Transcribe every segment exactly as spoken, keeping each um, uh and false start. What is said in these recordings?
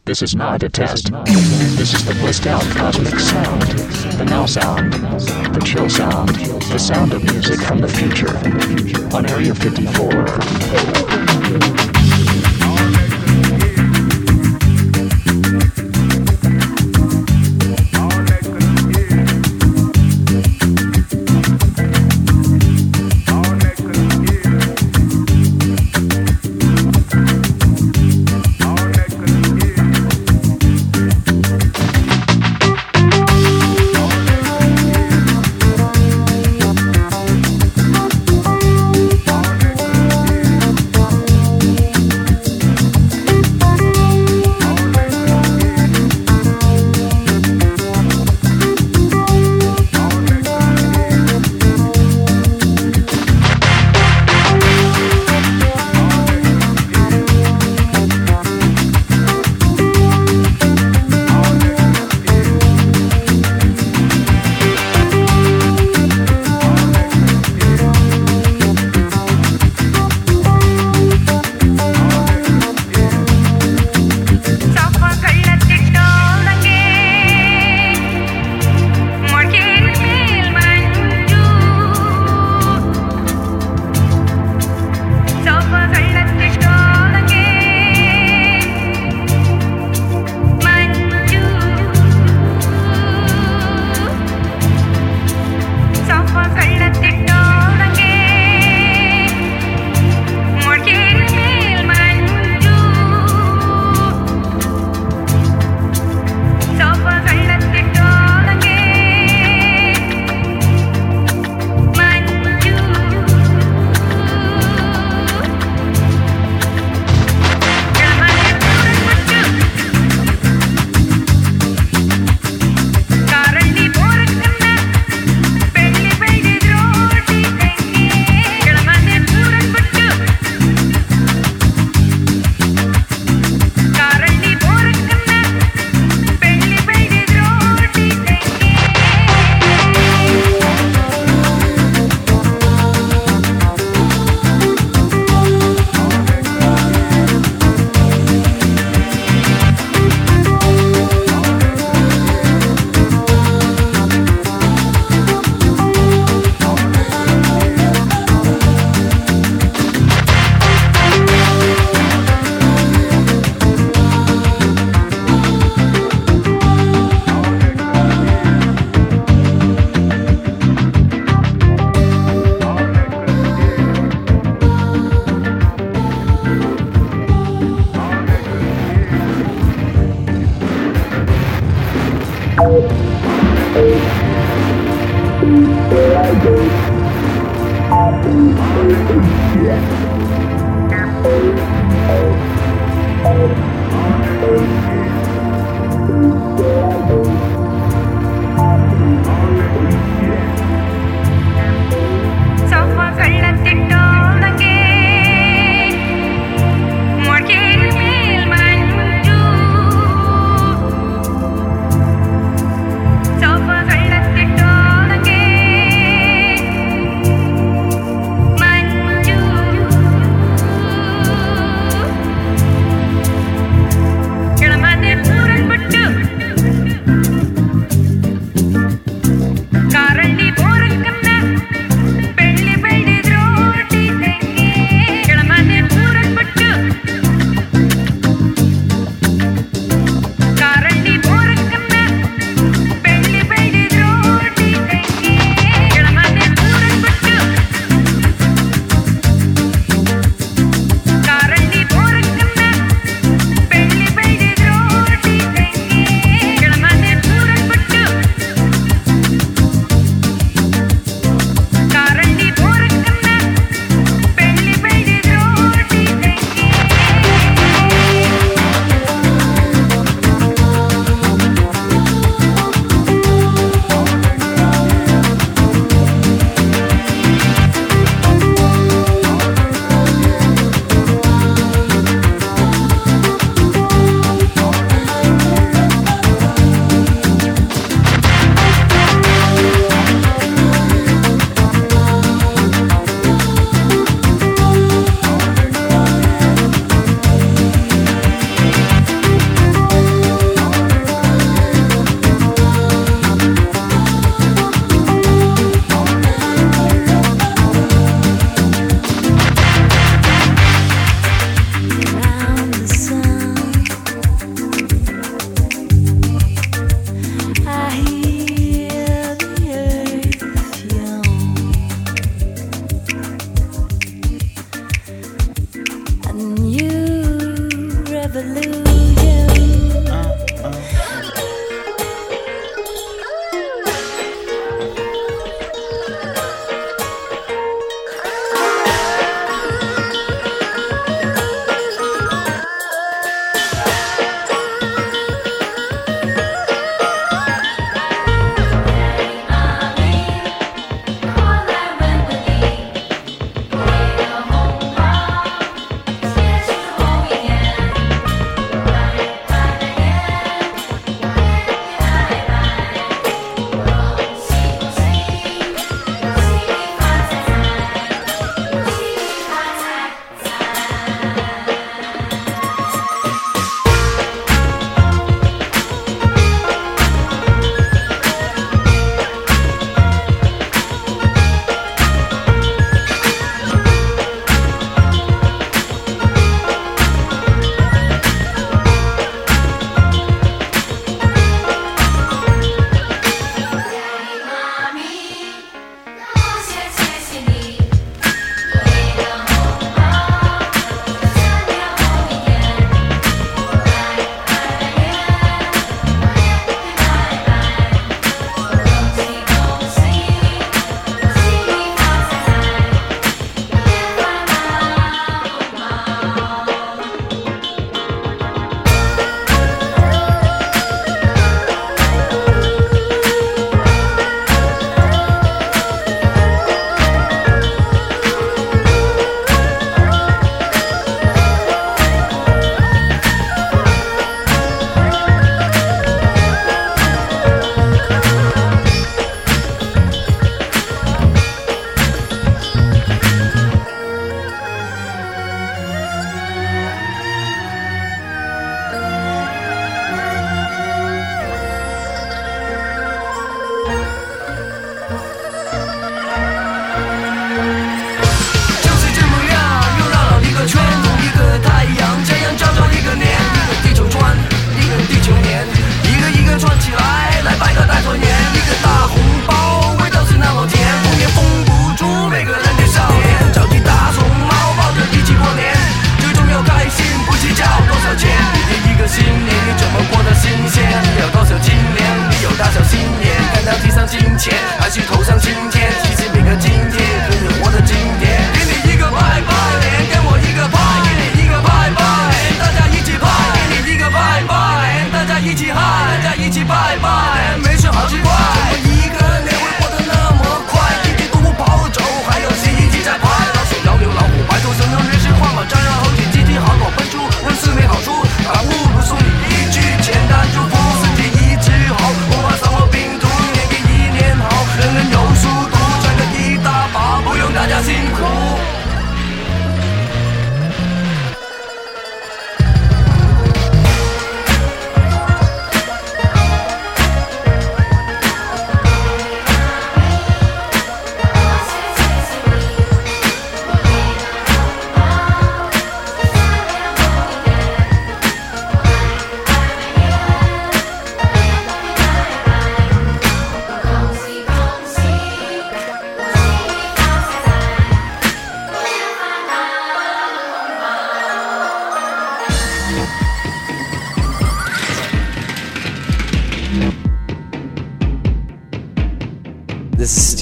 This is not a test. This is the blissed out cosmic sound. The now sound. The chill sound. The sound of music from the future. On Area fifty-four.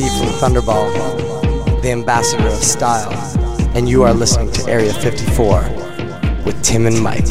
Steve from Thunderball, the ambassador of style, and you are listening to Area fifty-four with Tim and Mike.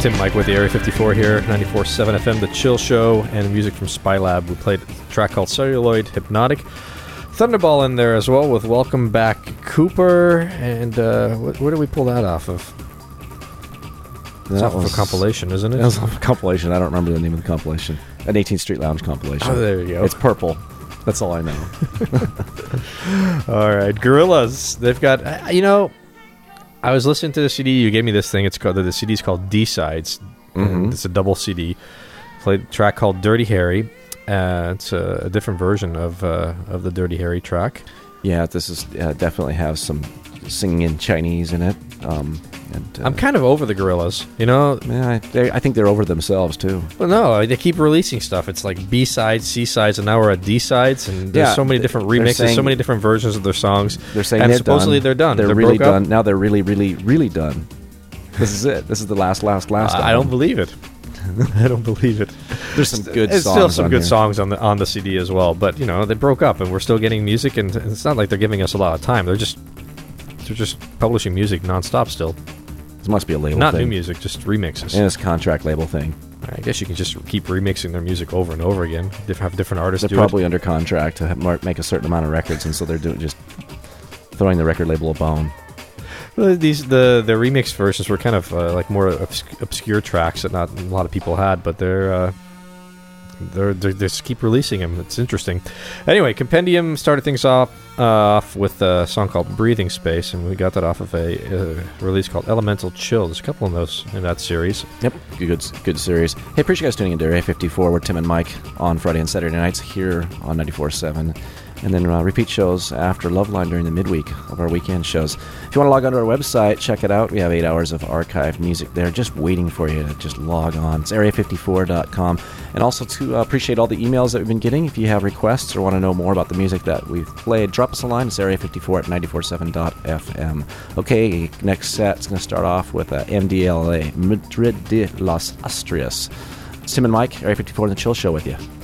Tim Mike with the Area fifty-four here, ninety-four point seven F M, The Chill Show, and music from Spylab. We played a track called Celluloid Hypnotic. Thunderball in there as well with Welcome Back Cooper. And uh, wh- where did we pull that off of? It's off of a compilation, isn't it? That was off a compilation. I don't remember the name of the compilation. An eighteenth Street Lounge compilation. Oh, there you go. It's purple. That's all I know. All right. Gorillaz. They've got, uh, you know, I was listening to the C D. You gave me this thing. It's called, the C D's called D-Sides. Mm-hmm. It's a double C D. Played a track called Dirty Harry. Uh, it's a, a different version of uh, of the Dirty Harry track. Yeah, this is uh, definitely has some singing in Chinese in it. Um, and, uh, I'm kind of over the Gorillaz, you know. Yeah, I, they, I think they're over themselves too. Well, no, they keep releasing stuff. It's like B sides, C sides, and now we're at D sides, and there's yeah, so many different remixes, saying, so many different versions of their songs. They're saying and they're supposedly done. they're done. They're, they're really broke done. up. Now they're really, really, really done. This is it. This is the last, last, last. Uh, I don't believe it. I don't believe it. There's some good There's songs still some on good here. songs on the on the C D as well, but you know they broke up, and we're still getting music, and it's not like they're giving us a lot of time. They're just they're just publishing music nonstop still. This must be a label Not thing. new music, just remixes. And it's a contract label thing. I guess you can just keep remixing their music over and over again. Diff- have different artists They're do probably it. under contract to have, mar- make a certain amount of records, and so they're doing just throwing the record label a bone. Well, these the the remix versions were kind of uh, like more obs- obscure tracks that not a lot of people had, but they're. Uh, They're, they're, they just keep releasing them. It's interesting. Anyway, Compendium started things off uh, off with a song called Breathing Space, and we got that off of a uh, release called Elemental Chill. There's a couple of those in that series. Yep, good, good series. Hey, appreciate you guys tuning into Area fifty-four. We're Tim and Mike on Friday and Saturday nights here on ninety-four point seven. And then uh, repeat shows after Loveline during the midweek of our weekend shows. If you want to log on to our website, check it out. We have eight hours of archived music there just waiting for you to just log on. It's area fifty-four dot com. And also to uh, appreciate all the emails that we've been getting. If you have requests or want to know more about the music that we've played, drop us a line. It's area fifty-four at ninety-four point seven dot f m. Okay, next set's going to start off with uh, M D L A, Madrid de Las Asturias. It's Tim and Mike, Area fifty-four, The Chill Show with you.